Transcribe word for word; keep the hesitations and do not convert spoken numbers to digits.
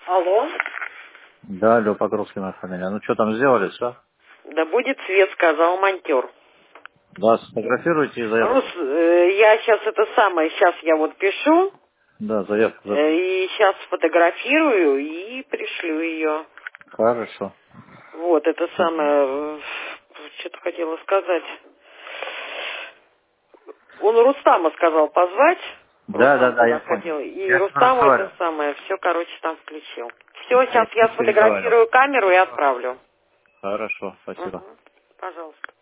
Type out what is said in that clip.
Алло. Да, алло, Покровский моя фамилия. Ну что там сделали, все? Да будет свет, сказал монтер. Да, сфотографируйте заявку. Рус, э, я сейчас это самое, сейчас я вот пишу, Да, заявку. э, запишу. и сейчас сфотографирую и пришлю ее. Хорошо. Вот, это Мгм. самое, э, что-то хотела сказать. Он Рустама сказал позвать. Да, да, Рустам да, туда я понял. хотел. И Я с ним Рустам это разговаривал. самое, все, короче, там включил. Все, Я сейчас с я ним переговаривал. сфотографирую камеру и отправлю. Хорошо, спасибо. Угу. Пожалуйста.